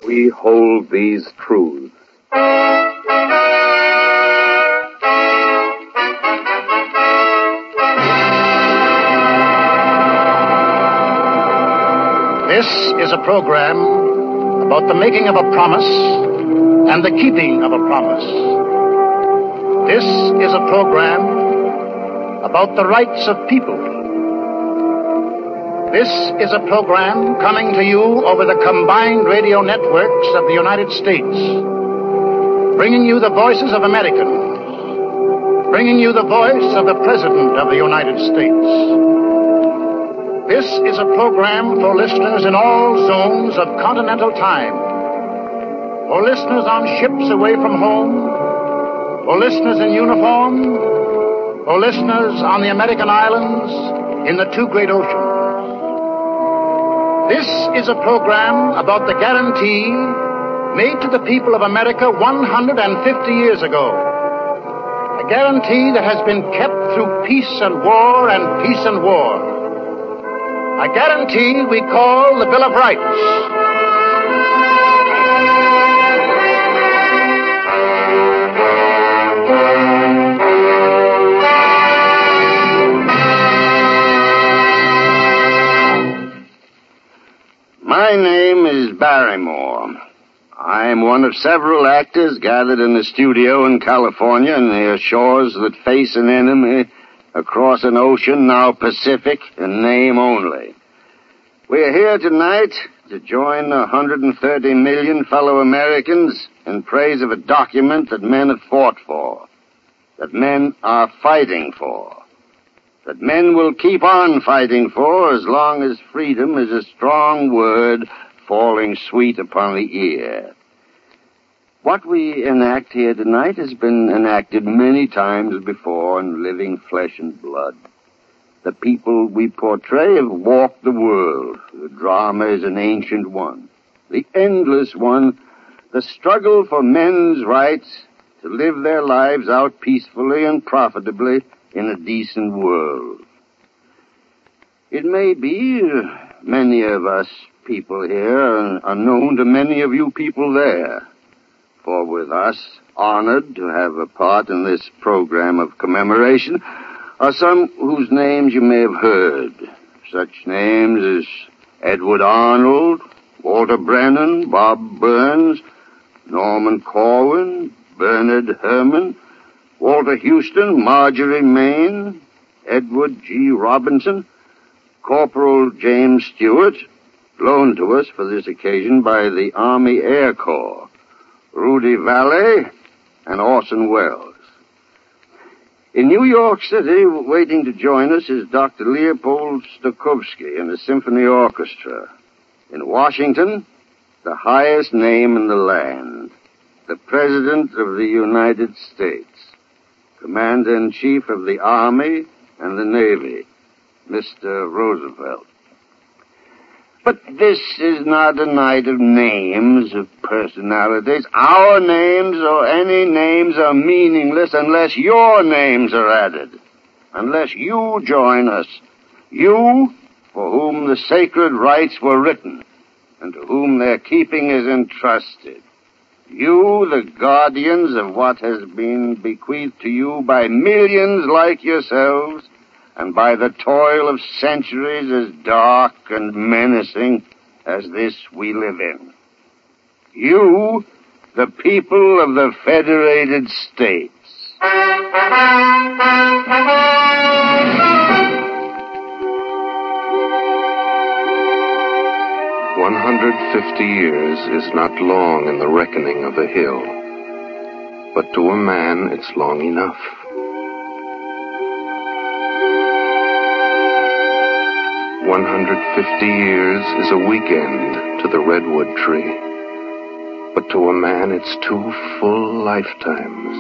We hold these truths. This is a program about the making of a promise and the keeping of a promise. This is a program about the rights of people. This is a program coming to you over the combined radio networks of the United States, bringing you the voices of Americans, bringing you the voice of the President of the United States. This is a program for listeners in all zones of continental time, for listeners on ships away from home, for listeners in uniform, for listeners on the American islands, in the two great oceans. This is a program about the guarantee made to the people of America 150 years ago. A guarantee that has been kept through peace and war and peace and war. A guarantee we call the Bill of Rights. My name is Barrymore. I am one of several actors gathered in a studio in California near shores that face an enemy across an ocean now Pacific in name only. We are here tonight to join 130 million fellow Americans in praise of a document that men have fought for, that men are fighting for, that men will keep on fighting for as long as freedom is a strong word falling sweet upon the ear. What we enact here tonight has been enacted many times before in living flesh and blood. The people we portray have walked the world. The drama is an ancient one, the endless one, the struggle for men's rights to live their lives out peacefully and profitably in a decent world. It may be many of us people here are known to many of you people there. For with us, honored to have a part in this program of commemoration, are some whose names you may have heard. Such names as Edward Arnold, Walter Brennan, Bob Burns, Norman Corwin, Bernard Herrmann, Walter Houston, Marjorie Main, Edward G. Robinson, Corporal James Stewart, loaned to us for this occasion by the Army Air Corps, Rudy Vallee, and Orson Welles. In New York City, waiting to join us is Dr. Leopold Stokowski in the Symphony Orchestra. In Washington, the highest name in the land, the President of the United States, Commander-in-Chief of the Army and the Navy, Mr. Roosevelt. But this is not a night of names, of personalities. Our names or any names are meaningless unless your names are added, unless you join us. You, for whom the sacred rights were written, and to whom their keeping is entrusted. You, the guardians of what has been bequeathed to you by millions like yourselves, and by the toil of centuries as dark and menacing as this we live in. You, the people of the Federated States. 150 years is not long in the reckoning of a hill, but to a man it's long enough. 150 years is a weekend to the redwood tree, but to a man it's 2 full lifetimes.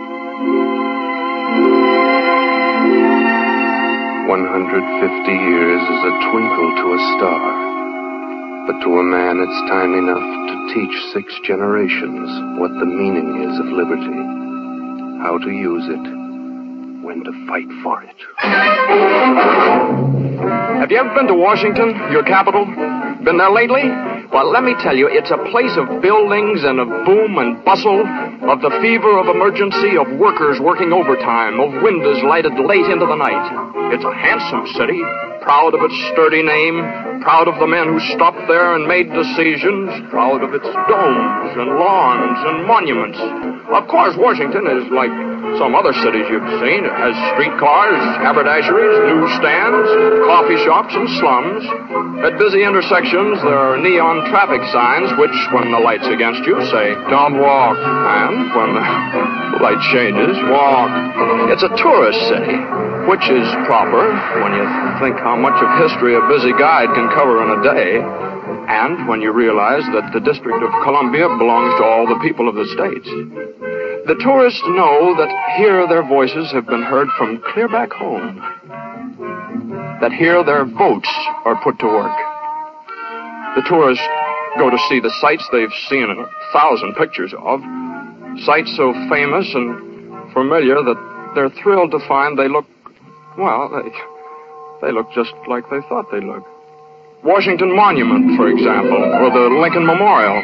150 years is a twinkle to a star, but to a man it's time enough to teach 6 generations what the meaning is of liberty, how to use it, when to fight for it. Have you ever been to Washington, your capital? Been there lately? Well, let me tell you, it's a place of buildings and of boom and bustle, of the fever of emergency, of workers working overtime, of windows lighted late into the night. It's a handsome city, proud of its sturdy name, proud of the men who stopped there and made decisions, proud of its domes and lawns and monuments. Of course, Washington is like some other cities you've seen. It has streetcars, haberdasheries, newsstands, coffee shops, and slums. At busy intersections, there are neon traffic signs which, when the light's against you, say, "Don't walk." And when the light changes, walk. It's a tourist city, which is proper when you think how much of history a busy guide can cover in a day, and when you realize that the District of Columbia belongs to all the people of the states. The tourists know that here their voices have been heard from clear back home, that here their votes are put to work. The tourists go to see the sights they've seen in 1,000 pictures of, sights so famous and familiar that they're thrilled to find they look, well, they look just like they thought they'd look. Washington Monument, for example, or the Lincoln Memorial,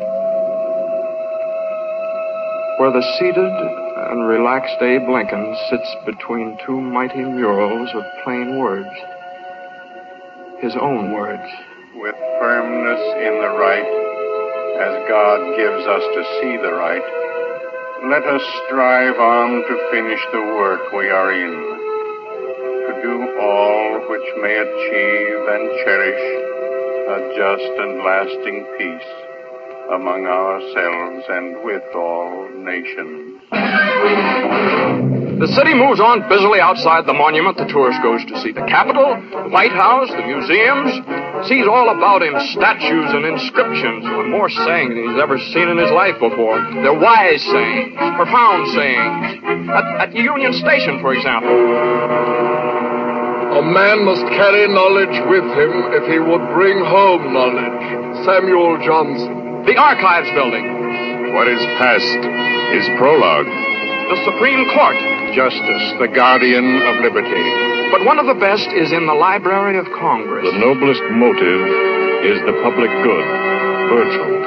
where the seated and relaxed Abe Lincoln sits between two mighty murals of plain words, his own words. With firmness in the right, as God gives us to see the right, let us strive on to finish the work we are in, to do all which may achieve and cherish a just and lasting peace among ourselves and with all nations. The city moves on busily outside the monument. The tourist goes to see the Capitol, the White House, the museums, sees all about him statues and inscriptions with more sayings than he's ever seen in his life before. They're wise sayings, profound sayings. At Union Station, for example. A man must carry knowledge with him if he would bring home knowledge. Samuel Johnson. The Archives Building. What is past is prologue. The Supreme Court. Justice, the guardian of liberty. But one of the best is in the Library of Congress. The noblest motive is the public good. Virgil.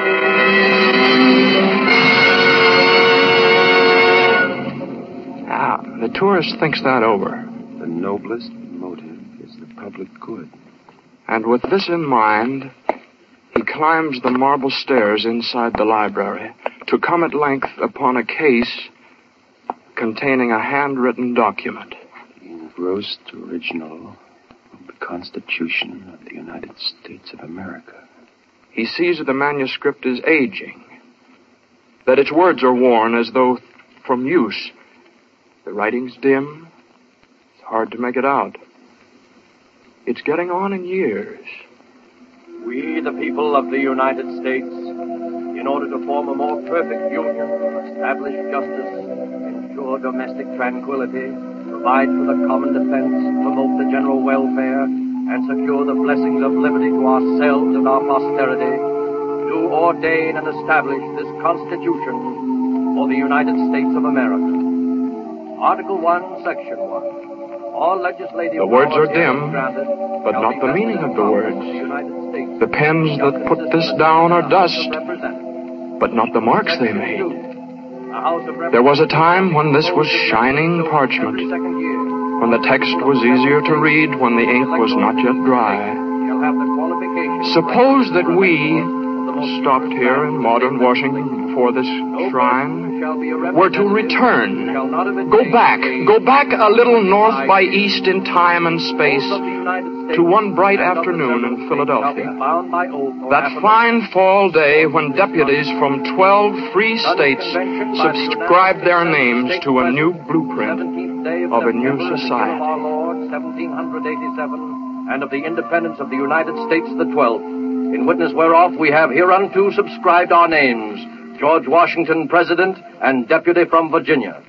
The tourist thinks that over. The noblest motive is the public good. And with this in mind, he climbs the marble stairs inside the library to come at length upon a case containing a handwritten document. The engrossed original of the Constitution of the United States of America. He sees that the manuscript is aging, that its words are worn as though from use. The writing's dim. It's hard to make it out. It's getting on in years. We, the people of the United States, in order to form a more perfect union, establish justice, ensure domestic tranquility, provide for the common defense, promote the general welfare, and secure the blessings of liberty to ourselves and our posterity, do ordain and establish this Constitution for the United States of America. Article 1, Section 1. All legislative the words are dim, but not the meaning of the words. The pens that put this down are dust, but not the marks they made. There was a time when this was shining parchment, when the text was easier to read, when the ink was not yet dry. Suppose that we stopped here in modern Washington before this shrine were to return, go back a little north by east in time and space to one bright afternoon in Philadelphia. That fine fall day when deputies from 12 free states subscribed their names to a new blueprint of a new society. 1787, and of the independence of the United States the 12th. In witness whereof we have hereunto subscribed our names, George Washington, President, and Deputy from Virginia.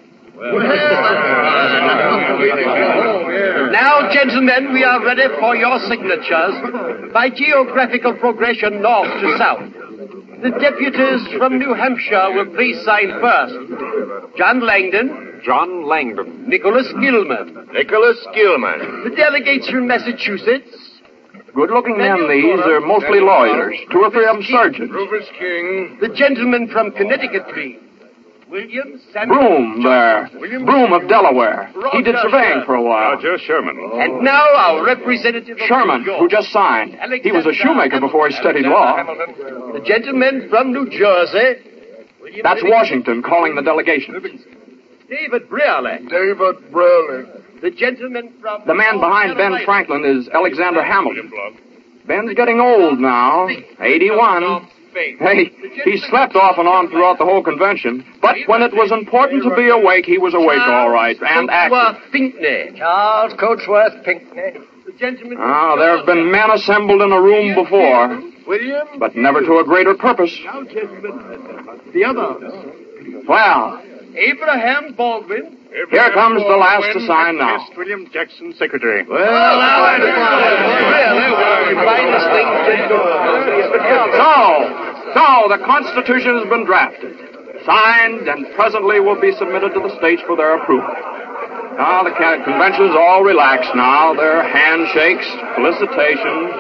Now, gentlemen, we are ready for your signatures by geographical progression north to south. The deputies from New Hampshire will please sign first. John Langdon. John Langdon. Nicholas Gilman. Nicholas Gilman. The delegates from Massachusetts. Good-looking men, these. They're mostly lawyers. 2 or 3 of them surgeons. Rufus King. The gentleman from Connecticut, please. William Samuel. Broom, there. Broom of Delaware. He did surveying for a while. Roger Sherman. And now our representative of Sherman, New York. who just signed. He was a shoemaker before he studied law. The gentleman from New Jersey. That's Washington calling the delegation. David Brearley. David Brearley. The gentleman from... The man behind Ben Franklin is Alexander Hamilton. Ben's getting old now, 81. Hey, he slept off and on throughout the whole convention, but when it was important to be awake, he was awake all right, and active. Pinckney. Charles Coatsworth Pinckney. The gentleman... There have been men assembled in a room before, William... but never to a greater purpose. The others. Well, Abraham Baldwin. here comes the last to sign now. William Jackson, Secretary. Well, now that's So, the Constitution has been drafted, signed, and presently will be submitted to the states for their approval. Now, the convention's all relaxed now. There are handshakes, felicitations.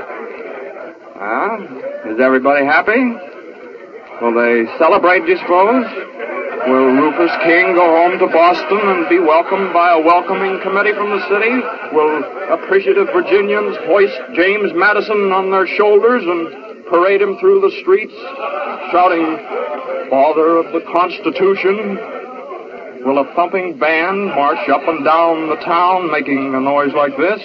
Is everybody happy? Will they celebrate, do you suppose? Will Rufus King go home to Boston and be welcomed by a welcoming committee from the city? Will appreciative Virginians hoist James Madison on their shoulders and parade him through the streets, shouting, "Father of the Constitution"? Will a thumping band march up and down the town making a noise like this?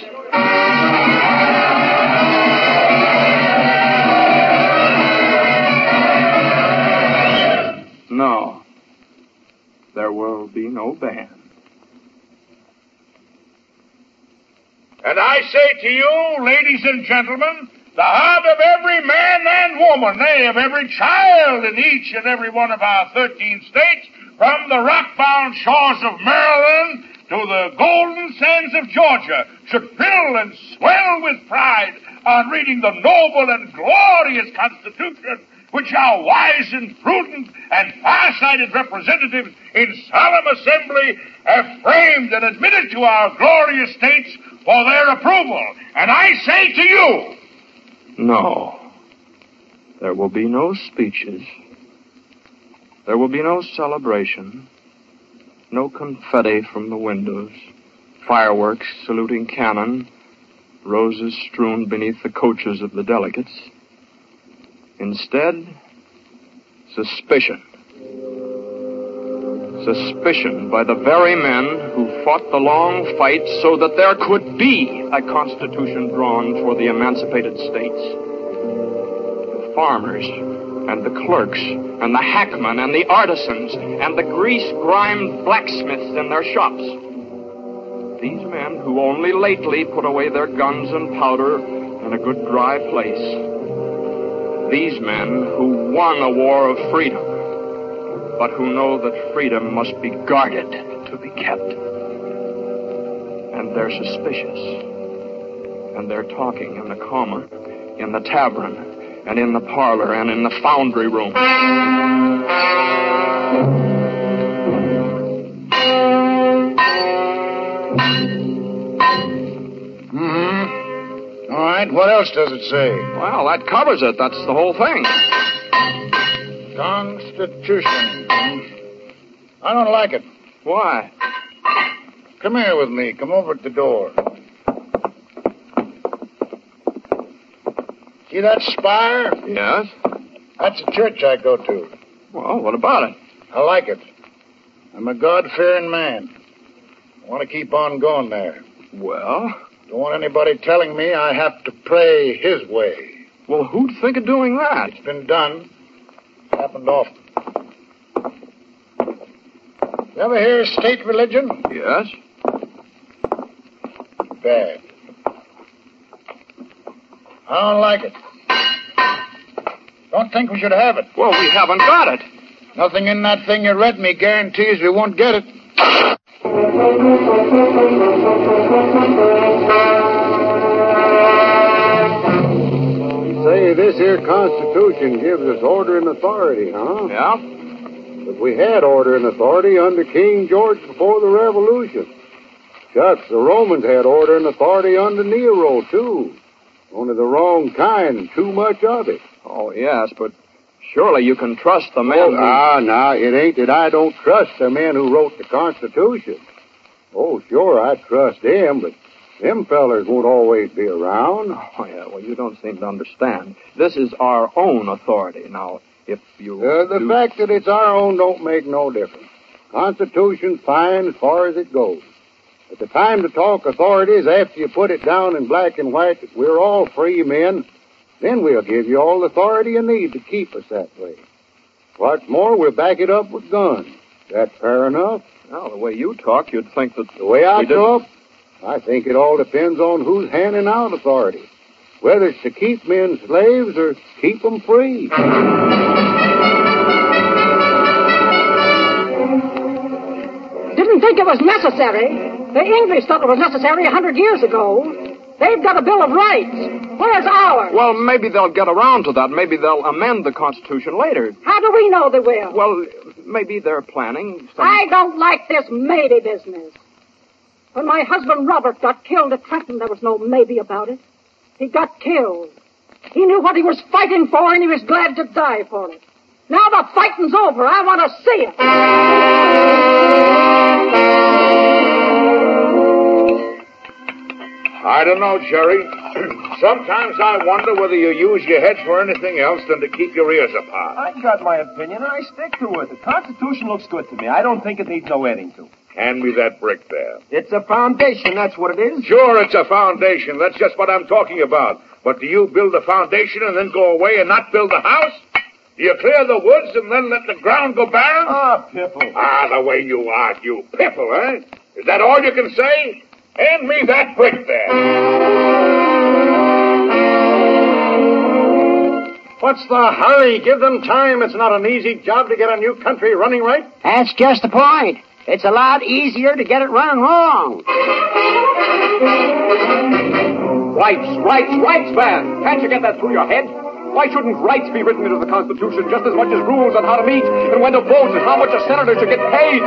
No. There will be no band. And I say to you, ladies and gentlemen, the heart of every man and woman, nay, of every child in each and every one of our 13 states, from the rock-bound shores of Maryland to the golden sands of Georgia, should fill and swell with pride on reading the noble and glorious Constitution which our wise and prudent and far-sighted representatives in solemn assembly have framed and admitted to our glorious states for their approval. And I say to you... No. There will be no speeches. There will be no celebration. No confetti from the windows. Fireworks saluting cannon. Roses strewn beneath the coaches of the delegates. Instead, suspicion. Suspicion by the very men who fought the long fight so that there could be a constitution drawn for the emancipated states. The farmers and the clerks and the hackmen and the artisans and the grease-grimed blacksmiths in their shops. These men who only lately put away their guns and powder in a good dry place. These men who won a war of freedom, but who know that freedom must be guarded to be kept. And they're suspicious. And they're talking in the common, in the tavern, and in the parlor, and in the foundry room. All right, what else does it say? Well, that covers it. That's the whole thing. Constitution. I don't like it. Why? Come here with me. Come over at the door. See that spire? Yes? That's a church I go to. Well, what about it? I like it. I'm a God-fearing man. I want to keep on going there. Well? Don't want anybody telling me I have to pray his way. Well, who'd think of doing that? It's been done. Happened often. You ever hear state religion? Yes. Bad. I don't like it. Don't think we should have it. Well, we haven't got it. Nothing in that thing you read me guarantees we won't get it. Say, this here Constitution gives us order and authority, huh? Yeah. But we had order and authority under King George before the Revolution. Shucks, the Romans had order and authority under Nero, too. Only the wrong kind and too much of it. Oh, yes, but surely you can trust the men. Now, it ain't that I don't trust the men who wrote the Constitution. Oh, sure, I trust them, but them fellers won't always be around. Oh, yeah, well, you don't seem to understand. This is our own authority. Now, if you... The fact that it's our own don't make no difference. Constitution's fine as far as it goes. But the time to talk authority is after you put it down in black and white that we're all free men. Then we'll give you all the authority you need to keep us that way. What's more, we'll back it up with guns. That fair enough? Well, the way you talk, you'd think that... The way I talk? I think it all depends on who's handing out authority. Whether it's to keep men slaves or keep them free. Didn't think it was necessary. The English thought it was necessary 100 years ago. They've got a Bill of Rights. Where's ours? Well, maybe they'll get around to that. Maybe they'll amend the Constitution later. How do we know they will? Well, maybe they're planning some... I don't like this maybe business. When my husband Robert got killed at Trenton, there was no maybe about it. He got killed. He knew what he was fighting for, and he was glad to die for it. Now the fighting's over. I want to see it. I don't know, Jerry. Sometimes I wonder whether you use your head for anything else than to keep your ears apart. I got my opinion, and I stick to it. The Constitution looks good to me. I don't think it needs no adding to. Hand me that brick there. It's a foundation, that's what it is. Sure, it's a foundation. That's just what I'm talking about. But do you build the foundation and then go away and not build the house? Do you clear the woods and then let the ground go barren? Ah, Pipple. The way you argue. Pipple, eh? Is that all you can say? Hand me that brick there. What's the hurry? Give them time. It's not an easy job to get a new country running right. That's just the point. It's a lot easier to get it running wrong. Rights, man. Can't you get that through your head? Why shouldn't rights be written into the Constitution just as much as rules on how to meet and when to vote and how much a senator should get paid?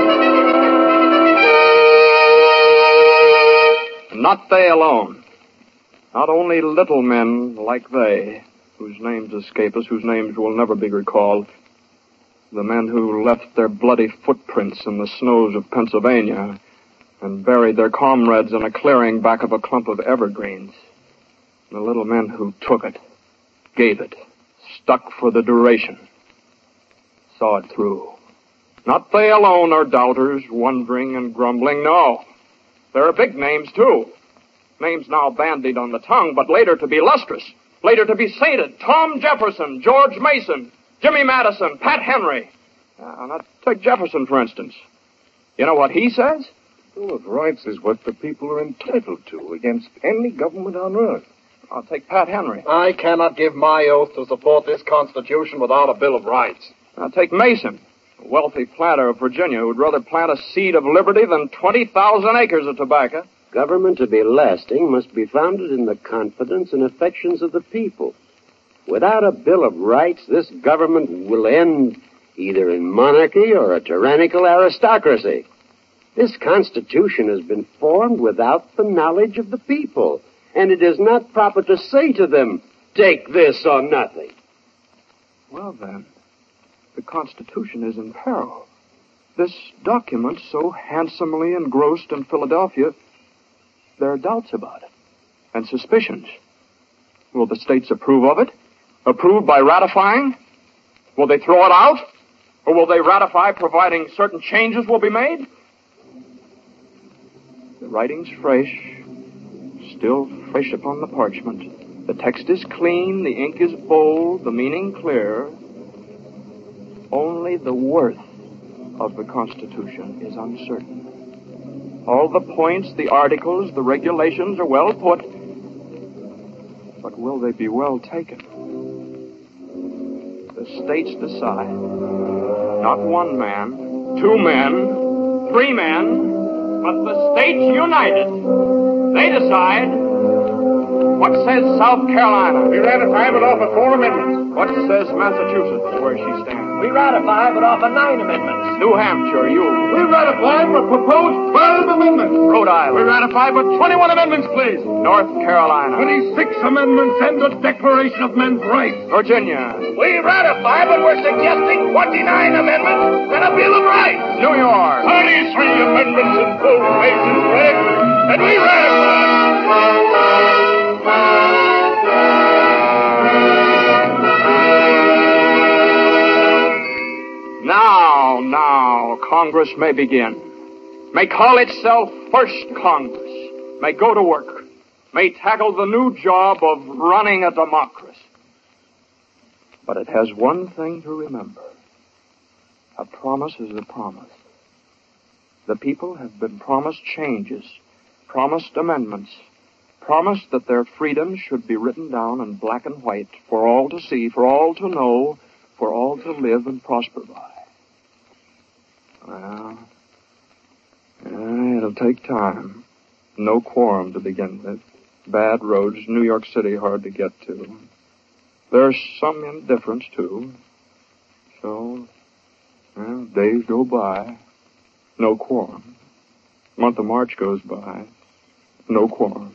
Not they alone. Not only little men like they, whose names escape us, whose names will never be recalled. The men who left their bloody footprints in the snows of Pennsylvania and buried their comrades in a clearing back of a clump of evergreens. The little men who took it, gave it, stuck for the duration, saw it through. Not they alone are doubters, wondering and grumbling. No. There are big names, too. Names now bandied on the tongue, but later to be lustrous, later to be sainted. Tom Jefferson, George Mason, Jimmy Madison, Pat Henry. Now, take Jefferson, for instance. You know what he says? Bill of Rights is what the people are entitled to against any government on earth. I'll take Pat Henry. I cannot give my oath to support this Constitution without a Bill of Rights. I'll take Mason, a wealthy planter of Virginia who'd rather plant a seed of liberty than 20,000 acres of tobacco. Government to be lasting must be founded in the confidence and affections of the people. Without a Bill of Rights, this government will end either in monarchy or a tyrannical aristocracy. This Constitution has been formed without the knowledge of the people, and it is not proper to say to them, take this or nothing. Well, then, the Constitution is in peril. This document, so handsomely engrossed in Philadelphia, there are doubts about it, and suspicions. Will the states approve of it? Approve by ratifying? Will they throw it out? Or will they ratify providing certain changes will be made? The writing's fresh, still fresh upon the parchment. The text is clean, the ink is bold, the meaning clear. Only the worth of the Constitution is uncertain. All the points, the articles, the regulations are well put, but will they be well taken? The states decide. Not one man, two men, three men, but the states united. They decide. What says South Carolina? We ratify it off of 4 amendments. What says Massachusetts, where she stands? We ratify but offer 9 amendments. New Hampshire, you. We ratify but propose 12 amendments. Rhode Island. We ratify but 21 amendments, please. North Carolina. 26 amendments and a Declaration of Men's Rights. Virginia. We ratify, but we're suggesting 29 amendments and a Bill of Rights. New York. 33 amendments in full faith and credit, and we ratify. Now, Congress may begin. May call itself First Congress. May go to work. May tackle the new job of running a democracy. But it has one thing to remember. A promise is a promise. The people have been promised changes, promised amendments, promised that their freedoms should be written down in black and white for all to see, for all to know, for all to live and prosper by. Well, it'll take time. No quorum to begin with. Bad roads, New York City hard to get to. There's some indifference, too. So, well, days go by. No quorum. Month of March goes by. No quorum.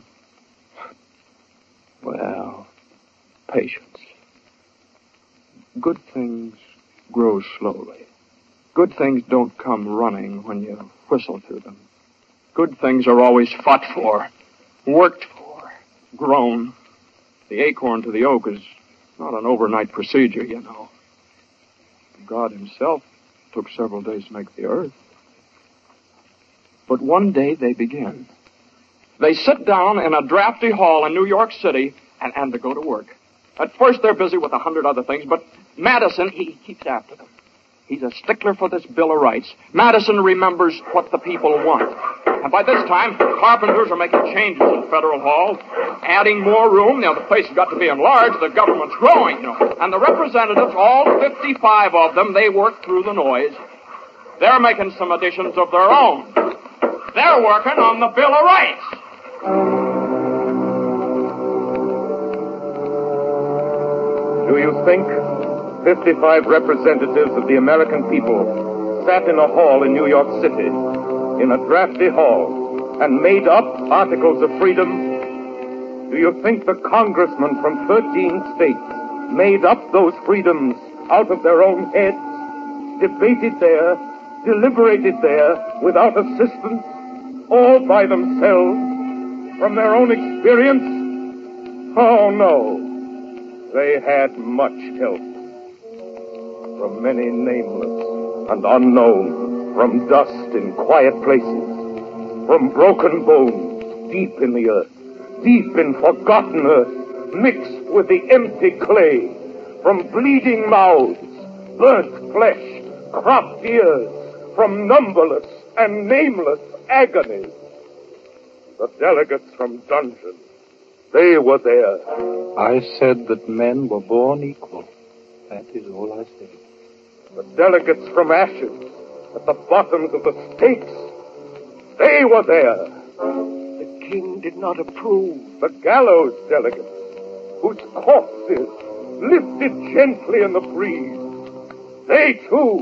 Well, patience. Good things grow slowly. Good things don't come running when you whistle to them. Good things are always fought for, worked for, grown. The acorn to the oak is not an overnight procedure, you know. God himself took several days to make the earth. But one day they begin. They sit down in a drafty hall in New York City and they go to work. At first they're busy with 100 other things, but Madison, he keeps after them. He's a stickler for this Bill of Rights. Madison remembers what the people want. And by this time, carpenters are making changes in Federal Hall, adding more room. The place has got to be enlarged. The government's growing, And the representatives, all 55 of them, they work through the noise. They're making some additions of their own. They're working on the Bill of Rights. Do you think 55 representatives of the American people sat in a hall in New York City, in a drafty hall, and made up Articles of Freedom? Do you think the congressmen from 13 states made up those freedoms out of their own heads, debated there, deliberated there, without assistance, all by themselves, from their own experience? Oh, no. They had much help. From many nameless and unknown, from dust in quiet places, from broken bones deep in the earth, deep in forgotten earth, mixed with the empty clay, from bleeding mouths, burnt flesh, cropped ears, from numberless and nameless agonies. The delegates from dungeons, they were there. I said that men were born equal. That is all I said. The delegates from ashes, at the bottoms of the stakes, they were there. The king did not approve. The gallows delegates, whose corpses lifted gently in the breeze, they too.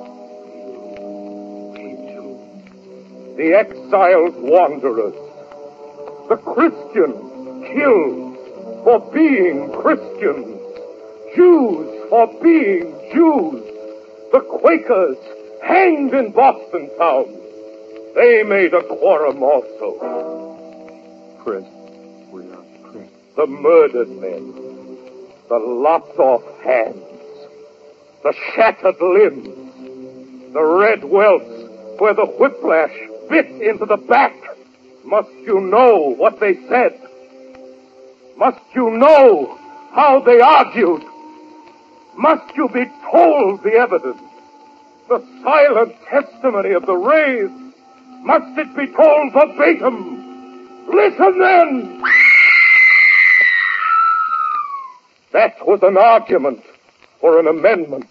The exiled wanderers, the Christians killed for being Christians, Jews for being Jews, the Quakers hanged in Boston town. They made a quorum also. Present. We are present. The murdered men, the lopped off hands, the shattered limbs, the red welts where the whiplash bit into the back. Must you know what they said? Must you know how they argued? Must you be told the evidence? The silent testimony of the raised? Must it be told verbatim? Listen then! That was an argument for an amendment.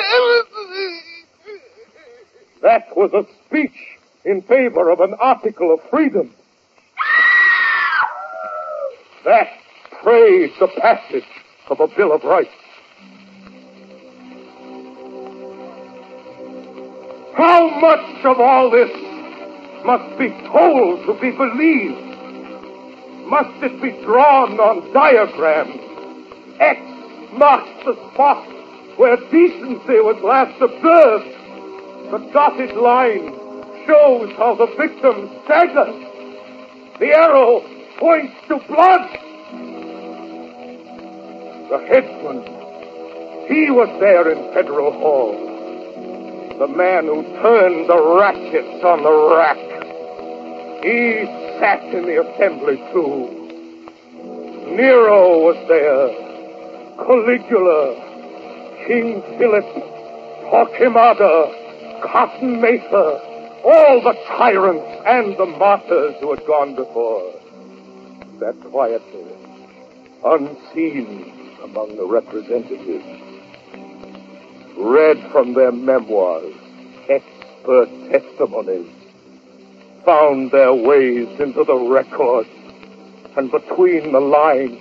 That was a speech in favor of an article of freedom. That praised the passage of a Bill of Rights. How much of all this must be told to be believed? Must it be drawn on diagrams? X marks the spot where decency was last observed. The dotted line shows how the victim staggered. The arrow points to blood. The headsman, he was there in Federal Hall. The man who turned the ratchets on the rack. He sat in the assembly too. Nero was there. Caligula, King Philip, Torquemada, Cotton Mather, all the tyrants and the martyrs who had gone before. Sat quietly, unseen among the representatives. Read from their memoirs, expert testimonies, found their ways into the record and between the lines.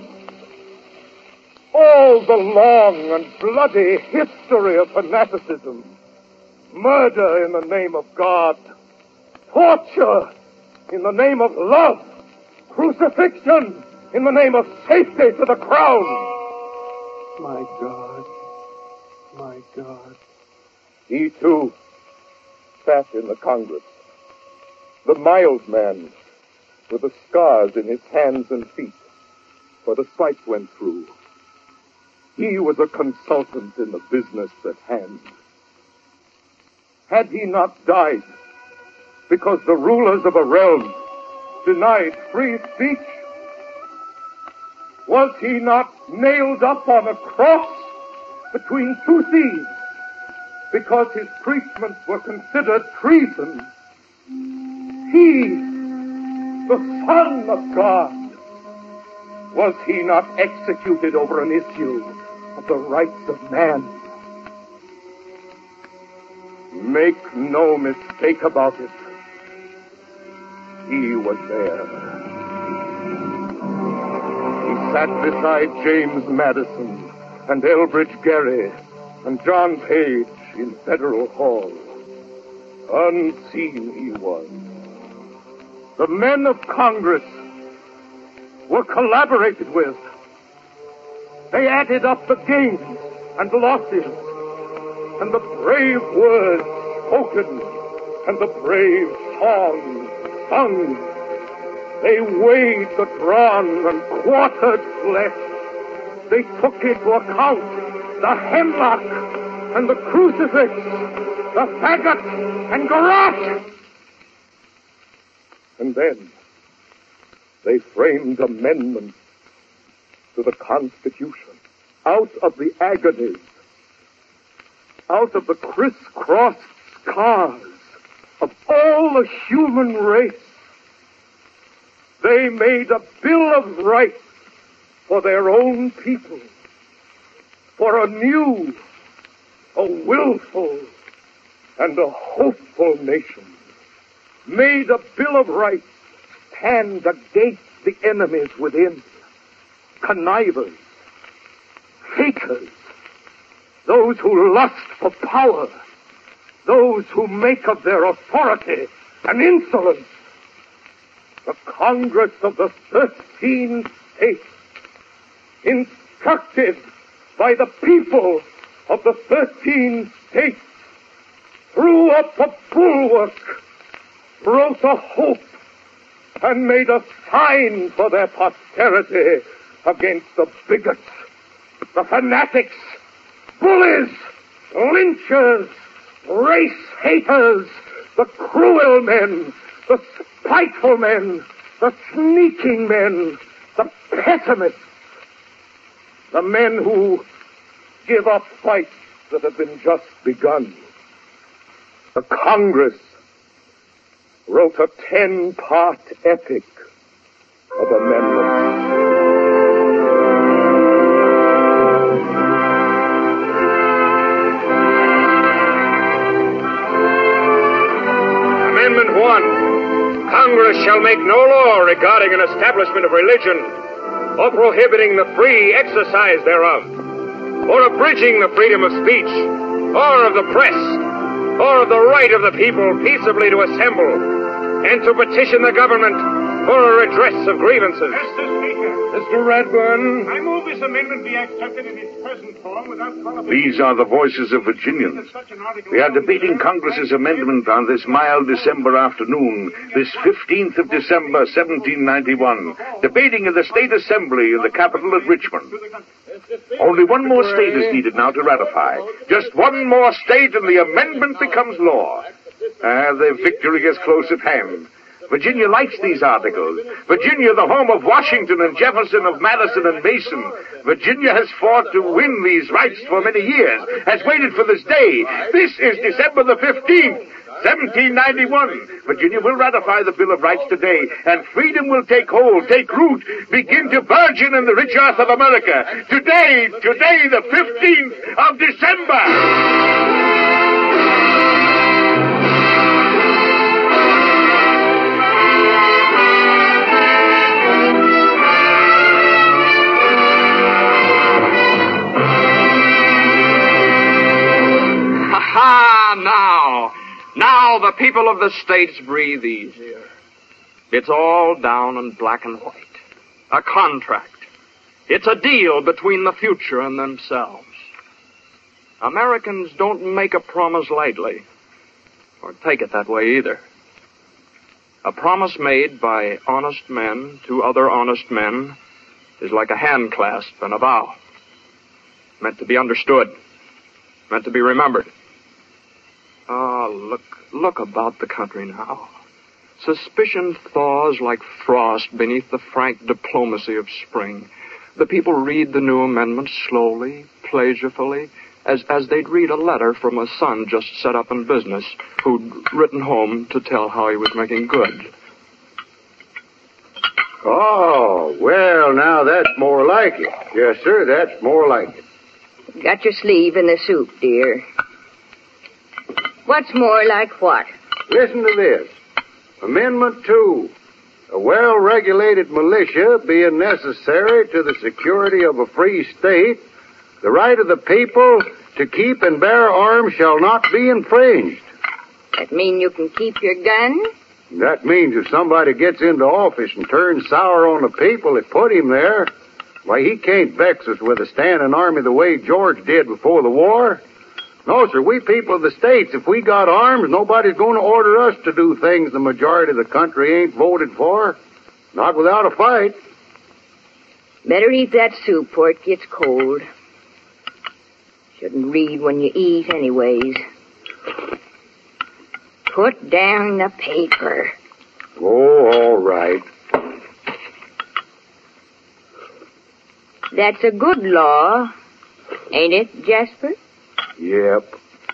All the long and bloody history of fanaticism, murder in the name of God, torture in the name of love, crucifixion in the name of safety to the crown. My God, my God. He too sat in the Congress. The mild man with the scars in his hands and feet where the spikes went through. He was a consultant in the business at hand. Had he not died because the rulers of a realm denied free speech? Was he not nailed up on a cross between two thieves because his preachments were considered treason? He, the Son of God, was he not executed over an issue of the rights of man? Make no mistake about it. He was there. He sat beside James Madison and Elbridge Gerry and John Page in Federal Hall. Unseen he was. The men of Congress were collaborated with. They added up the gains and losses, and the brave words spoken, and the brave songs sung. They weighed the drawn and quartered flesh. They took into account the hemlock and the crucifix, the faggot and garrote. And then they framed amendments to the Constitution out of the agonies, out of the crisscrossed scars of all the human race. They made a Bill of Rights for their own people, for a new, a willful, and a hopeful nation. Made a Bill of Rights stand against the enemies within, connivers, fakers, those who lust for power, those who make of their authority an insolence. The Congress of the 13 states, instructed by the people of the 13 states, threw up a bulwark, wrote a hope, and made a sign for their posterity against the bigots, the fanatics, bullies, lynchers, race haters, the cruel men, the spiteful men, the sneaking men, the pessimists, the men who give up fights that have been just begun. The Congress wrote a 10-part epic of amendments. Amendment 1. Congress shall make no law regarding an establishment of religion, or prohibiting the free exercise thereof, or abridging the freedom of speech, or of the press, or of the right of the people peaceably to assemble and to petition the government for a redress of grievances. Mr. Redburn. I move this amendment be accepted in its present form without qualification. These are the voices of Virginians. We are debating Congress's amendment on this mild December afternoon, this 15th of December, 1791, debating in the State Assembly in the capital at Richmond. Only one more state is needed now to ratify. Just one more state and the amendment becomes law. The victory is close at hand. Virginia likes these articles. Virginia, the home of Washington and Jefferson, of Madison and Mason. Virginia has fought to win these rights for many years, has waited for this day. This is December the 15th, 1791. Virginia will ratify the Bill of Rights today, and freedom will take hold, take root, begin to burgeon in the rich earth of America. Today, the 15th of December. Now the people of the states breathe easier. It's all down in black and white. A contract. It's a deal between the future and themselves. Americans don't make a promise lightly, or take it that way either. A promise made by honest men to other honest men is like a hand clasp and a vow. Meant to be understood. Meant to be remembered. Look about the country now. Suspicion thaws like frost beneath the frank diplomacy of spring. The people read the new amendments slowly, pleasurefully, as they'd read a letter from a son just set up in business, who'd written home to tell how he was making good. Oh, well, now that's more like it. Yes, sir, that's more like it. Got your sleeve in the soup, dear. What's more like what? Listen to this. Amendment 2. A well-regulated militia being necessary to the security of a free state, the right of the people to keep and bear arms shall not be infringed. That mean you can keep your gun? That means if somebody gets into office and turns sour on the people that put him there, why, he can't vex us with a standing army the way George did before the war. No, sir, we people of the states, if we got arms, nobody's going to order us to do things the majority of the country ain't voted for. Not without a fight. Better eat that soup before it gets cold. Shouldn't read when you eat anyways. Put down the paper. Oh, all right. That's a good law, ain't it, Jasper? Yep.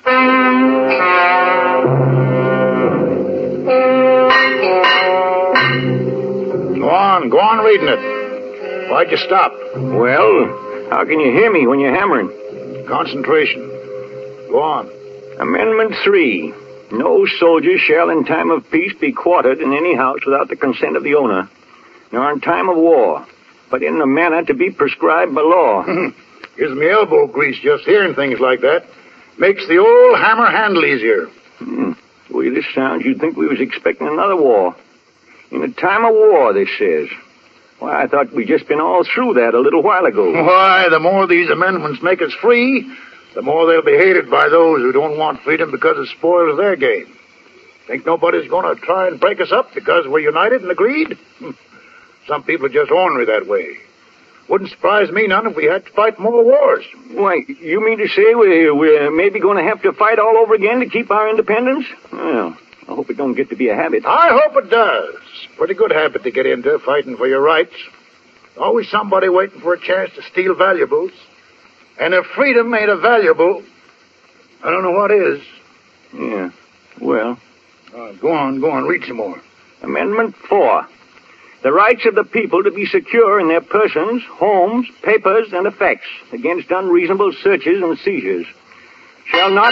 Go on reading it. Why'd you stop? Well, how can you hear me when you're hammering? Concentration. Go on. Amendment 3. No soldier shall in time of peace be quartered in any house without the consent of the owner, nor in time of war, but in a manner to be prescribed by law. Gives me elbow grease just hearing things like that. Makes the old hammer handle easier. The way this sounds, you'd think we was expecting another war. In a time of war, this says. Why, I thought we'd just been all through that a little while ago. Why, the more these amendments make us free, the more they'll be hated by those who don't want freedom because it spoils their game. Think nobody's going to try and break us up because we're united and agreed? Some people are just ornery that way. Wouldn't surprise me none if we had to fight more wars. Why, you mean to say we're maybe going to have to fight all over again to keep our independence? Well, I hope it don't get to be a habit. I hope it does. Pretty good habit to get into, fighting for your rights. Always somebody waiting for a chance to steal valuables. And if freedom ain't a valuable, I don't know what is. Yeah, well. Go on, read some more. Amendment 4. The rights of the people to be secure in their persons, homes, papers, and effects against unreasonable searches and seizures shall not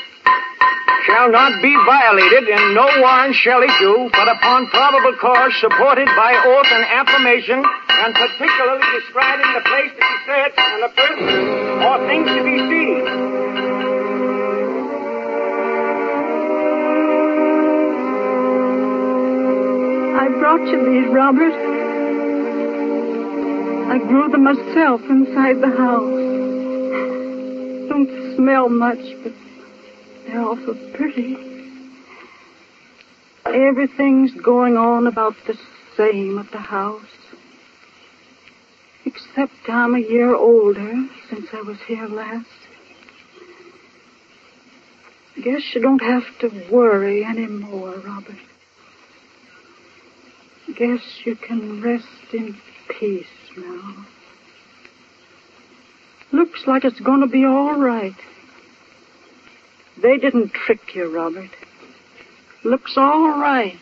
be violated, and no warrant shall issue but upon probable cause supported by oath and affirmation, and particularly describing the place to be searched and the person or things to be seized. much of these, Robert. I grew them myself inside the house. Don't smell much, but they're awful pretty. Everything's going on about the same at the house. Except I'm a year older since I was here last. Guess you don't have to worry anymore, Robert. Guess you can rest in peace now. Looks like it's going to be all right. They didn't trick you, Robert. Looks all right.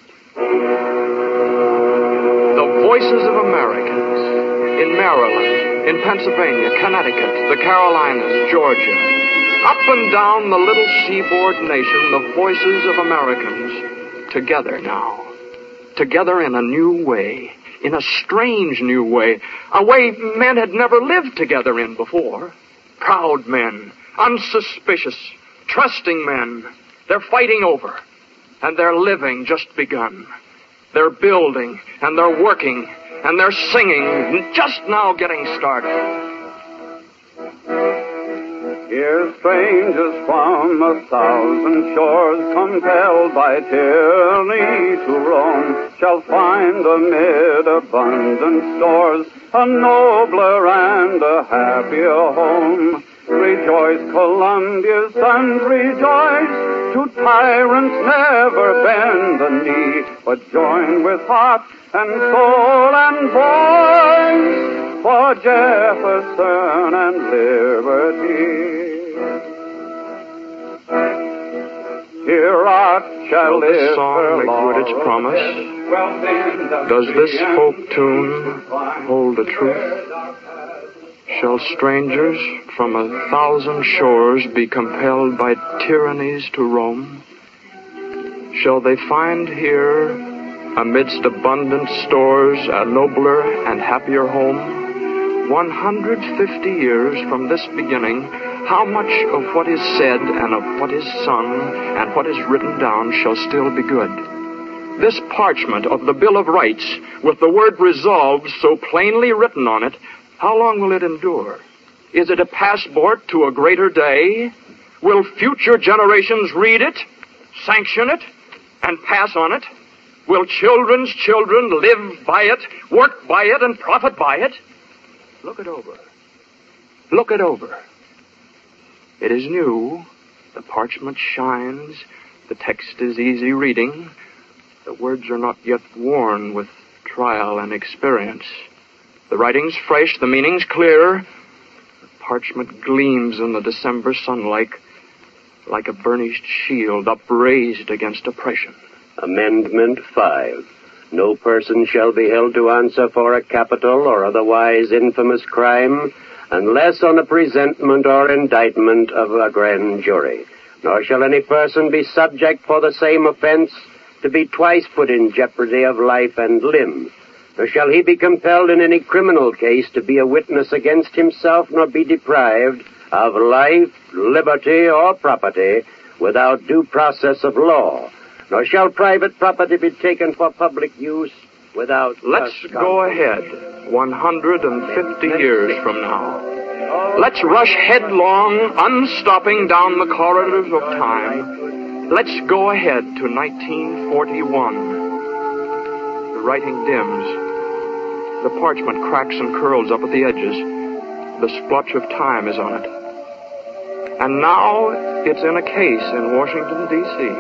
The voices of Americans in Maryland, in Pennsylvania, Connecticut, the Carolinas, Georgia. Up and down the little seaboard nation, the voices of Americans. Together now. Together in a new way. In a strange new way. A way men had never lived together in before. Proud men. Unsuspicious. Trusting men. They're fighting over. And they're living just begun. They're building. And they're working. And they're singing. Just now getting started. Here strangers from 1,000 shores, compelled by tyranny to roam, shall find amid abundant stores a nobler and a happier home. Rejoice, Columbia's sons, rejoice. To tyrants never bend the knee, but join with heart and soul and voice for Jefferson and liberty. Here art shall Will live this song make good its promise? Does this folk tune hold the truth? Shall strangers from 1,000 shores be compelled by tyrannies to roam? Shall they find here, amidst abundant stores, a nobler and happier home? 150 years from this beginning, how much of what is said and of what is sung and what is written down shall still be good? This parchment of the Bill of Rights, with the word resolved so plainly written on it, how long will it endure? Is it a passport to a greater day? Will future generations read it, sanction it, and pass on it? Will children's children live by it, work by it, and profit by it? Look it over. Look it over. It is new. The parchment shines. The text is easy reading. The words are not yet worn with trial and experience. The writing's fresh, the meaning's clear. The parchment gleams in the December sunlight like a burnished shield upraised against oppression. Amendment 5. No person shall be held to answer for a capital or otherwise infamous crime unless on a presentment or indictment of a grand jury. Nor shall any person be subject for the same offense to be twice put in jeopardy of life and limb. Nor shall he be compelled in any criminal case to be a witness against himself, nor be deprived of life, liberty, or property without due process of law. Nor shall private property be taken for public use without... Let's go ahead 150 years from now. Let's rush headlong, unstopping down the corridors of time. Let's go ahead to 1941. The writing dims. The parchment cracks and curls up at the edges. The splotch of time is on it. And now it's in a case in Washington, D.C.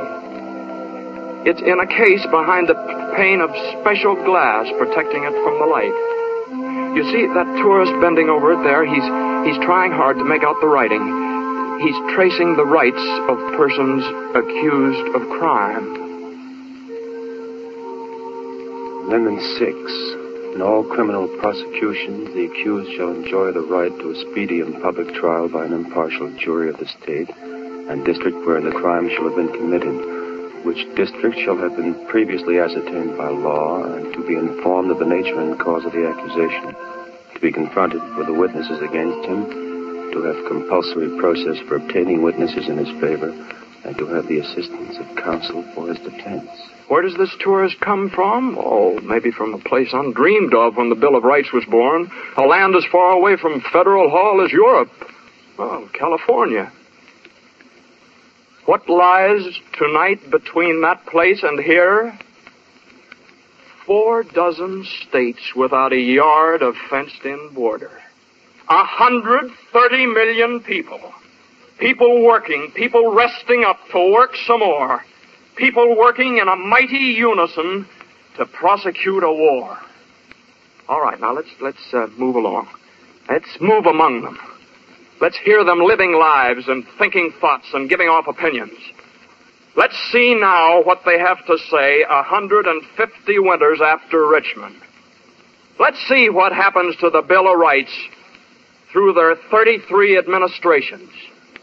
It's in a case behind a pane of special glass protecting it from the light. You see that tourist bending over it there? He's trying hard to make out the writing. He's tracing the rights of persons accused of crime. Amendment 6. In all criminal prosecutions, the accused shall enjoy the right to a speedy and public trial by an impartial jury of the state and district where the crime shall have been committed, which district shall have been previously ascertained by law, and to be informed of the nature and cause of the accusation, to be confronted with the witnesses against him, to have compulsory process for obtaining witnesses in his favor, and to have the assistance of counsel for his defense. Where does this tourist come from? Oh, maybe from a place undreamed of when the Bill of Rights was born. A land as far away from Federal Hall as Europe. Oh, California. What lies tonight between that place and here? 4 dozen states without a yard of fenced-in border. 130 million people. People working, people resting up to work some more. People working in a mighty unison to prosecute a war. All right, now let's move along. Let's move among them. Let's hear them living lives and thinking thoughts and giving off opinions. Let's see now what they have to say 150 winters after Richmond. Let's see what happens to the Bill of Rights through their 33 administrations,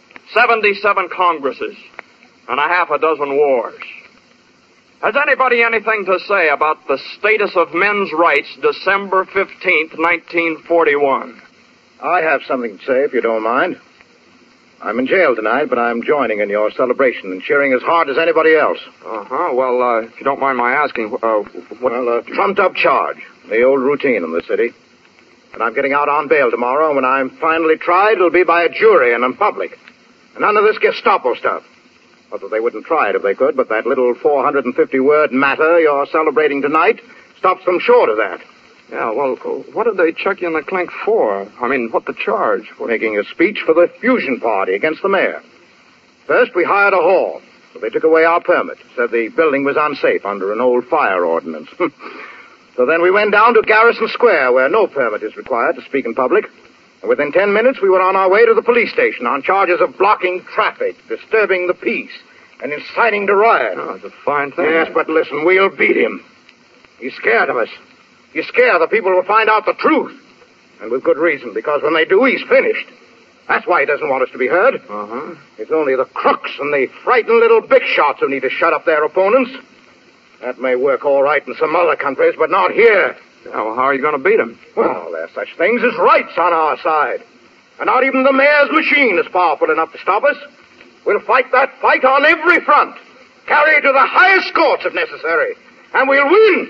77 Congresses, and a half a dozen wars. Has anybody anything to say about the status of men's rights December 15th, 1941? I have something to say, if you don't mind. I'm in jail tonight, but I'm joining in your celebration and cheering as hard as anybody else. Uh-huh. Well, if you don't mind my asking, Well, trumped-up charge. The old routine in the city. And I'm getting out on bail tomorrow, and when I'm finally tried, it'll be by a jury and in public. And none of this Gestapo stuff. Not that they wouldn't try it if they could, but that little 450-word matter you're celebrating tonight stops them short of that. Yeah, well, what did they chuck you in the clink for? I mean, what the charge? Making a speech for the Fusion Party against the mayor. First, we hired a hall, so they took away our permit. Said the building was unsafe under an old fire ordinance. So then we went down to Garrison Square, where no permit is required to speak in public. And within 10 minutes, we were on our way to the police station on charges of blocking traffic, disturbing the peace, and inciting to riot. Oh, it's a fine thing. Yes, but listen, we'll beat him. He's scared of us. He's scared the people will find out the truth. And with good reason, because when they do, he's finished. That's why he doesn't want us to be heard. Uh-huh. It's only the crooks and the frightened little big shots who need to shut up their opponents. That may work all right in some other countries, but not here. Yeah, well, how are you going to beat him? Well, there's such things as rights on our side. And not even the mayor's machine is powerful enough to stop us. We'll fight that fight on every front. Carry it to the highest courts if necessary. And we'll win!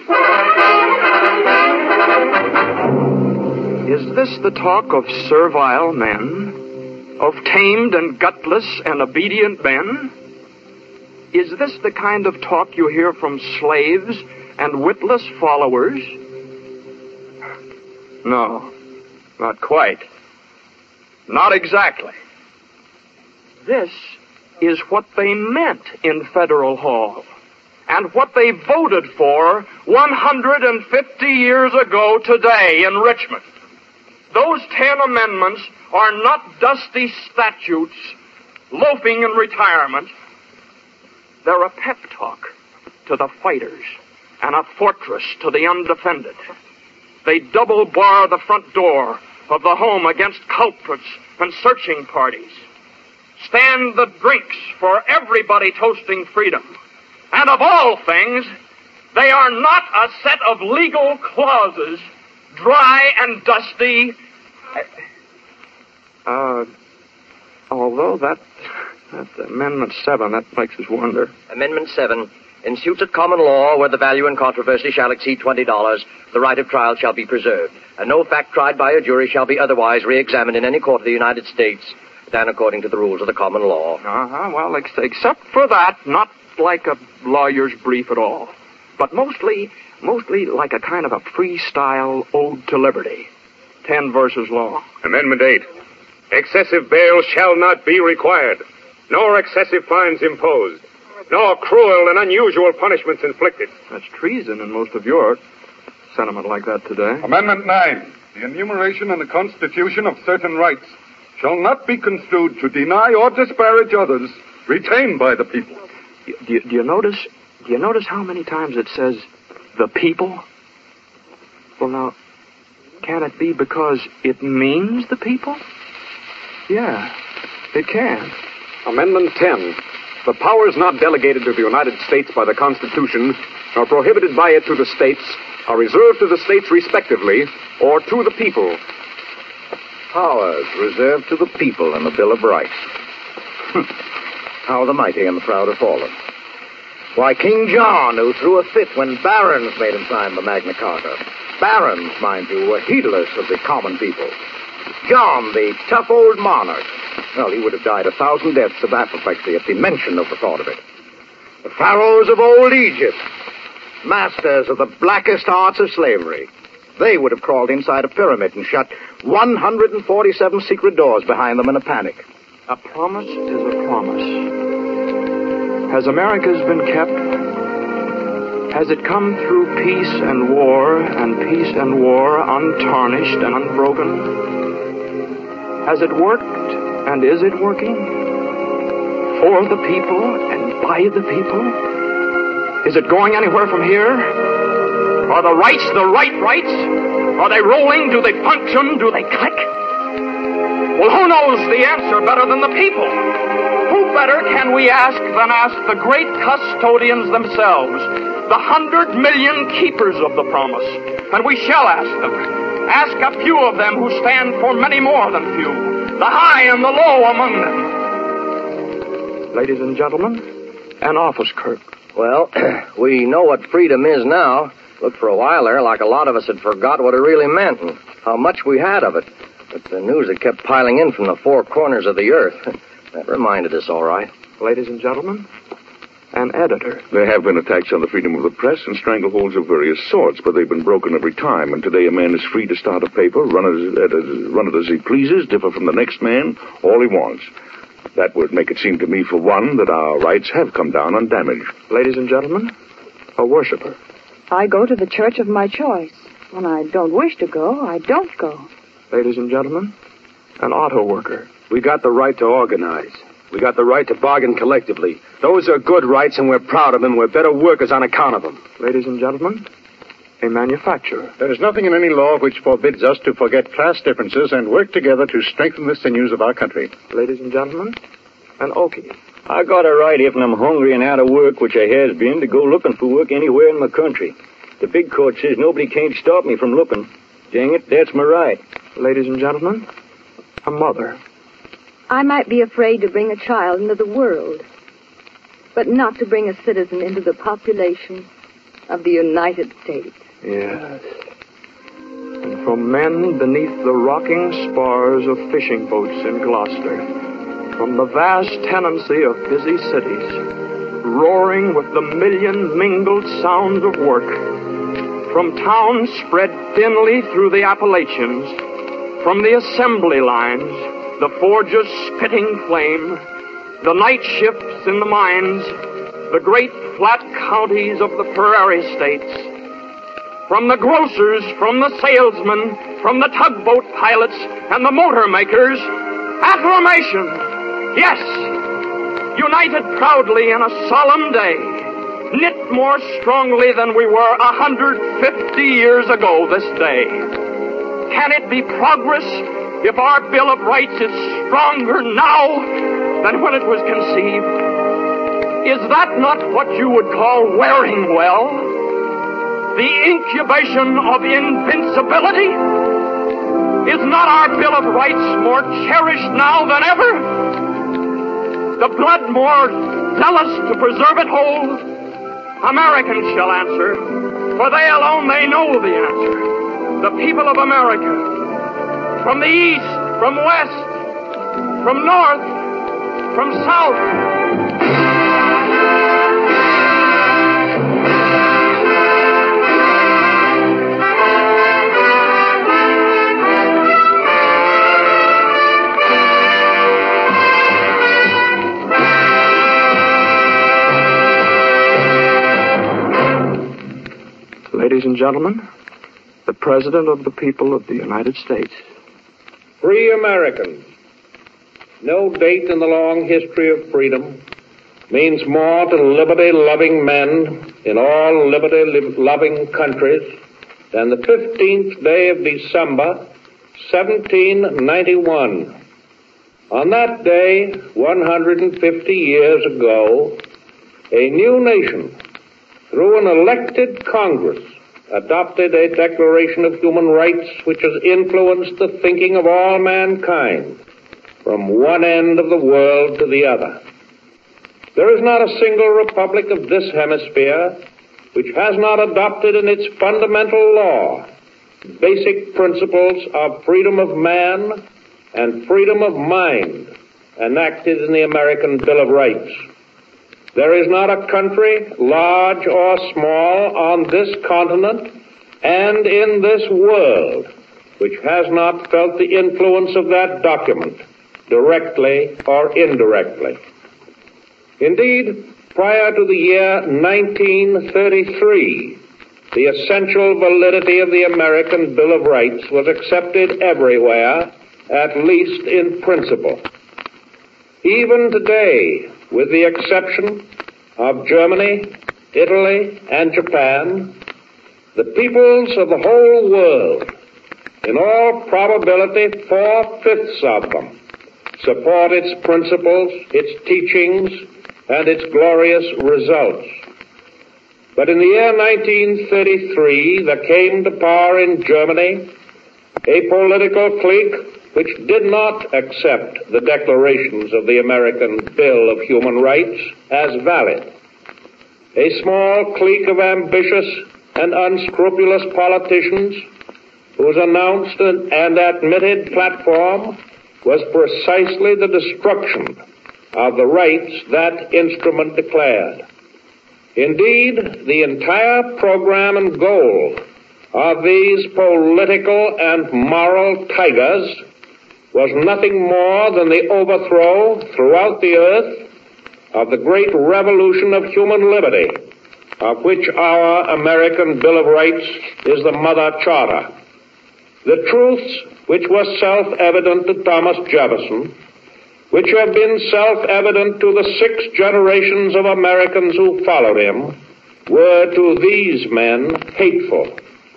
Is this the talk of servile men? Of tamed and gutless and obedient men? Is this the kind of talk you hear from slaves and witless followers? No, not quite. Not exactly. This is what they meant in Federal Hall, and what they voted for 150 years ago today in Richmond. Those 10 amendments are not dusty statutes loafing in retirement. They're a pep talk to the fighters and a fortress to the undefended. They double bar the front door of the home against culprits and searching parties. Stand the drinks for everybody toasting freedom. And of all things, they are not a set of legal clauses, dry and dusty. Although that's Amendment 7, that makes us wonder. Amendment 7. In suits at common law, where the value in controversy shall exceed $20, the right of trial shall be preserved, and no fact tried by a jury shall be otherwise re-examined in any court of the United States than according to the rules of the common law. Uh-huh. Well, except for that, not like a lawyer's brief at all, but mostly like a kind of a freestyle ode to liberty. 10 verses long. Amendment 8. Excessive bail shall not be required, nor excessive fines imposed, nor cruel and unusual punishments inflicted. That's treason in most of your sentiment like that today. Amendment 9. The enumeration in the Constitution of certain rights shall not be construed to deny or disparage others retained by the people. Do you notice how many times it says the people? Well, now, can it be because it means the people? Yeah, it can. Amendment 10. The powers not delegated to the United States by the Constitution, nor prohibited by it to the states, are reserved to the states respectively, or to the people. Powers reserved to the people in the Bill of Rights. how the mighty and the proud are fallen. Why, King John, who threw a fit when barons made him sign the Magna Carta. Barons, mind you, were heedless of the common people. John, the tough old monarch, well, he would have died 1,000 deaths of apoplexy at the mention of the thought of it. The pharaohs of old Egypt, masters of the blackest arts of slavery, they would have crawled inside a pyramid and shut 147 secret doors behind them in a panic. A promise is a promise. Has America's been kept? Has it come through peace and war untarnished and unbroken? Has it worked, and is it working? For the people and by the people? Is it going anywhere from here? Are the rights the right rights? Are they rolling? Do they function? Do they click? Well, who knows the answer better than the people? Who better can we ask than ask the great custodians themselves, the 100 million keepers of the promise? And we shall ask them. Ask a few of them who stand for many more than few, the high and the low among them. Ladies and gentlemen, an office clerk. Well, we know what freedom is now. Looked for a while there like a lot of us had forgot what it really meant and how much we had of it. But the news that kept piling in from the four corners of the earth, that reminded us all right. Ladies and gentlemen, an editor. There have been attacks on the freedom of the press and strangleholds of various sorts, but they've been broken every time. And today a man is free to start a paper, run it as he pleases, differ from the next man, all he wants. That would make it seem to me, for one, that our rights have come down undamaged. Ladies and gentlemen, a worshiper. I go to the church of my choice. When I don't wish to go, I don't go. Ladies and gentlemen, an auto worker. We got the right to organize. We got the right to bargain collectively. Those are good rights, and we're proud of them. We're better workers on account of them. Ladies and gentlemen, a manufacturer. There is nothing in any law which forbids us to forget class differences and work together to strengthen the sinews of our country. Ladies and gentlemen, an Okie. I got a right if I'm hungry and out of work, which I has been, to go looking for work anywhere in my country. The big court says nobody can't stop me from looking. Dang it, that's my right. Ladies and gentlemen, a mother. I might be afraid to bring a child into the world, but not to bring a citizen into the population of the United States. Yes. And from men beneath the rocking spars of fishing boats in Gloucester, from the vast tenancy of busy cities, roaring with the million mingled sounds of work, from towns spread thinly through the Appalachians, from the assembly lines, the forges spitting flame, the night shifts in the mines, the great flat counties of the prairie states, from the grocers, from the salesmen, from the tugboat pilots and the motor makers, acclamation! Yes! United proudly in a solemn day, knit more strongly than we were 150 years ago this day. Can it be progress if our Bill of Rights is stronger now than when it was conceived? Is that not what you would call wearing well? The incubation of invincibility? Is not our Bill of Rights more cherished now than ever? The blood more zealous to preserve it whole? Americans shall answer, for they alone they know the answer. The people of America, from the east, from west, from north, from south. Ladies and gentlemen, the President of the people of the United States. Free Americans. No date in the long history of freedom means more to liberty-loving men in all liberty-loving countries than the 15th day of December, 1791. On that day, 150 years ago, a new nation, through an elected Congress, adopted a Declaration of Human Rights which has influenced the thinking of all mankind from one end of the world to the other. There is not a single republic of this hemisphere which has not adopted in its fundamental law basic principles of freedom of man and freedom of mind enacted in the American Bill of Rights. There is not a country, large or small, on this continent and in this world which has not felt the influence of that document, directly or indirectly. Indeed, prior to the year 1933, the essential validity of the American Bill of Rights was accepted everywhere, at least in principle. Even today, with the exception of Germany, Italy, and Japan, the peoples of the whole world, in all probability 4/5 of them, support its principles, its teachings, and its glorious results. But in the year 1933, there came to power in Germany a political clique which did not accept the declarations of the American Bill of Human Rights as valid. A small clique of ambitious and unscrupulous politicians whose announced and admitted platform was precisely the destruction of the rights that instrument declared. Indeed, the entire program and goal of these political and moral tigers was nothing more than the overthrow throughout the earth of the great revolution of human liberty, of which our American Bill of Rights is the mother charter. The truths which were self-evident to Thomas Jefferson, which have been self-evident to the 6 generations of Americans who followed him, were to these men hateful.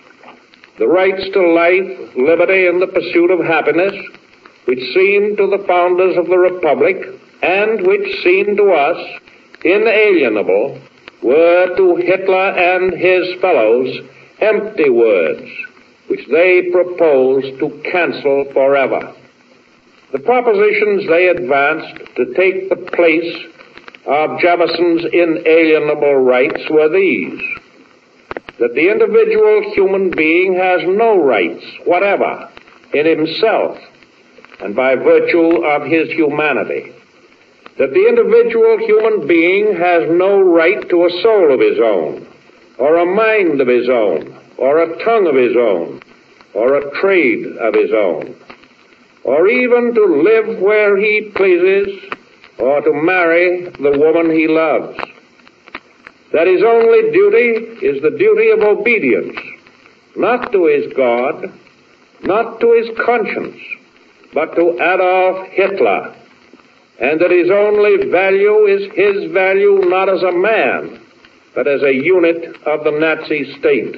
The rights to life, liberty, and the pursuit of happiness, which seemed to the founders of the Republic, and which seemed to us inalienable, were to Hitler and his fellows empty words, which they proposed to cancel forever. The propositions they advanced to take the place of Jefferson's inalienable rights were these: that the individual human being has no rights whatever in himself and by virtue of his humanity, that the individual human being has no right to a soul of his own, or a mind of his own, or a tongue of his own, or a trade of his own, or even to live where he pleases, or to marry the woman he loves. That his only duty is the duty of obedience, not to his God, not to his conscience, but to Adolf Hitler, and that his only value is his value not as a man, but as a unit of the Nazi state.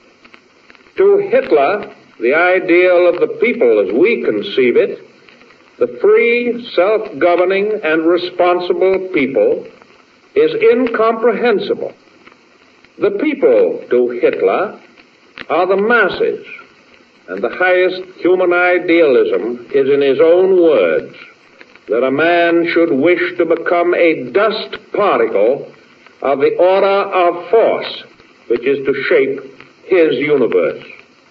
To Hitler, the ideal of the people as we conceive it, the free, self-governing, and responsible people, is incomprehensible. The people, to Hitler, are the masses, and the highest human idealism is, in his own words, that a man should wish to become a dust particle of the order of force which is to shape his universe.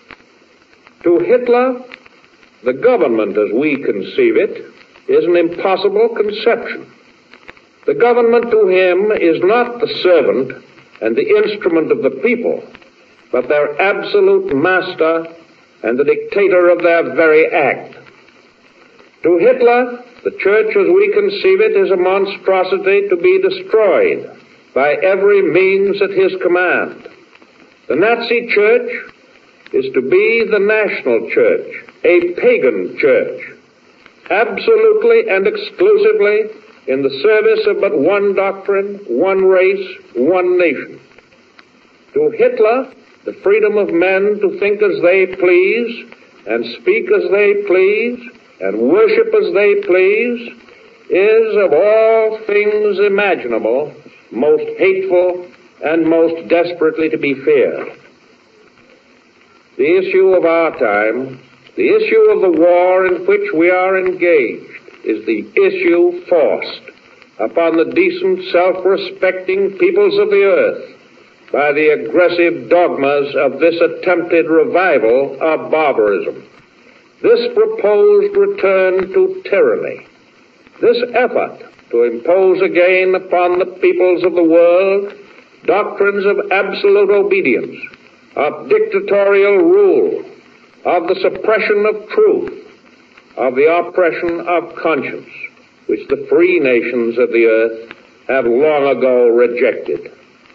To Hitler, the government as we conceive it is an impossible conception. The government to him is not the servant and the instrument of the people, but their absolute master and the dictator of their very act. To Hitler, the church as we conceive it is a monstrosity to be destroyed by every means at his command. The Nazi church is to be the national church, a pagan church, absolutely and exclusively in the service of but one doctrine, one race, one nation. To Hitler, the freedom of men to think as they please, and speak as they please, and worship as they please, is of all things imaginable most hateful and most desperately to be feared. The issue of our time, the issue of the war in which we are engaged, is the issue forced upon the decent, self-respecting peoples of the earth by the aggressive dogmas of this attempted revival of barbarism. This proposed return to tyranny, this effort to impose again upon the peoples of the world doctrines of absolute obedience, of dictatorial rule, of the suppression of truth, of the oppression of conscience, which the free nations of the earth have long ago rejected.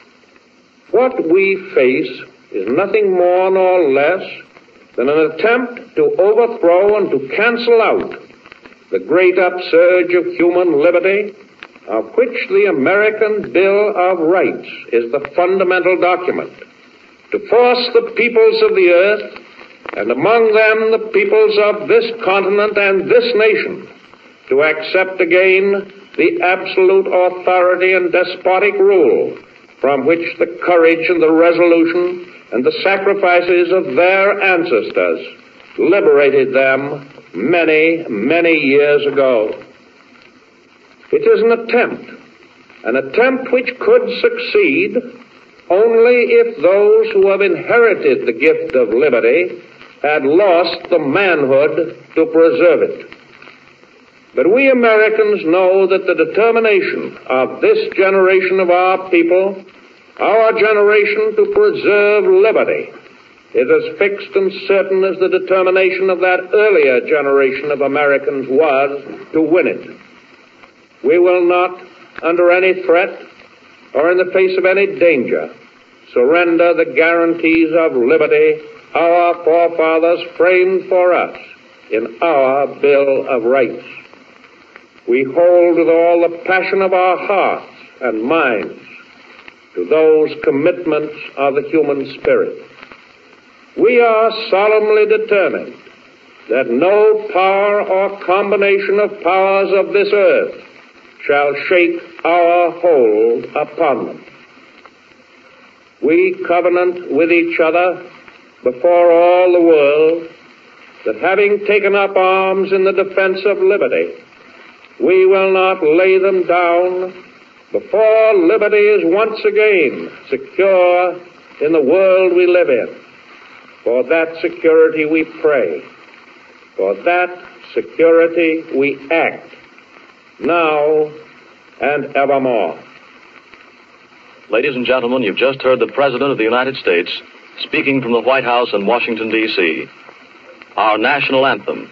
What we face is nothing more nor less than an attempt to overthrow and to cancel out the great upsurge of human liberty, of which the American Bill of Rights is the fundamental document, to force the peoples of the earth, and among them the peoples of this continent and this nation, to accept again the absolute authority and despotic rule from which the courage and the resolution and the sacrifices of their ancestors liberated them many, many years ago. It is an attempt which could succeed only if those who have inherited the gift of liberty had lost the manhood to preserve it. But we Americans know that the determination of this generation of our people, our generation to preserve liberty, is as fixed and certain as the determination of that earlier generation of Americans was to win it. We will not, under any threat or in the face of any danger, surrender the guarantees of liberty our forefathers framed for us in our Bill of Rights. We hold with all the passion of our hearts and minds to those commitments of the human spirit. We are solemnly determined that no power or combination of powers of this earth shall shake our hold upon them. We covenant with each other before all the world that having taken up arms in the defense of liberty, we will not lay them down before liberty is once again secure in the world we live in. For that security we pray. For that security we act, now and evermore. Ladies and gentlemen, you've just heard the President of the United States speaking from the White House in Washington, D.C. Our national anthem.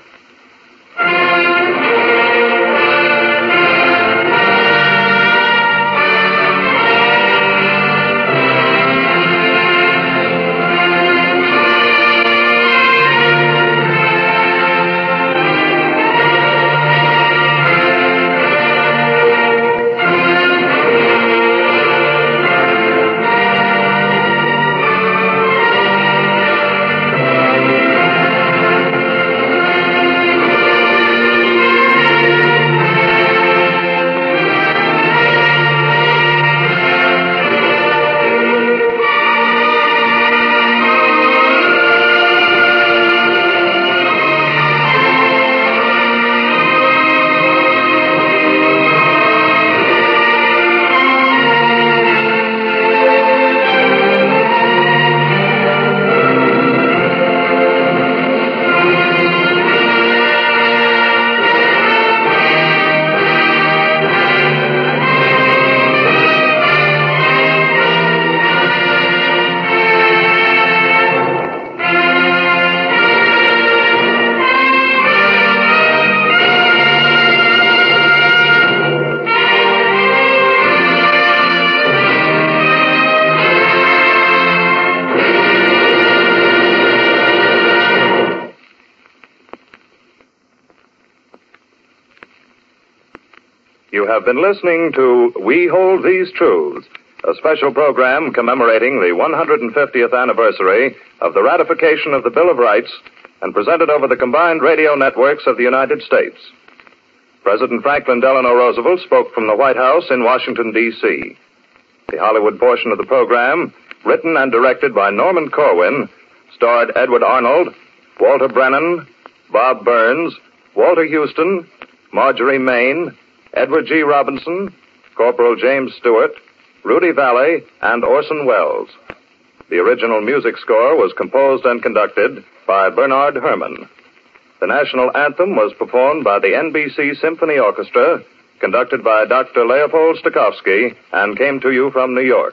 You have been listening to We Hold These Truths, a special program commemorating the 150th anniversary of the ratification of the Bill of Rights and presented over the combined radio networks of the United States. President Franklin Delano Roosevelt spoke from the White House in Washington, D.C. The Hollywood portion of the program, written and directed by Norman Corwin, starred Edward Arnold, Walter Brennan, Bob Burns, Walter Houston, Marjorie Main, Edward G. Robinson, Corporal James Stewart, Rudy Valley, and Orson Welles. The original music score was composed and conducted by Bernard Herrmann. The national anthem was performed by the NBC Symphony Orchestra, conducted by Dr. Leopold Stokowski, and came to you from New York.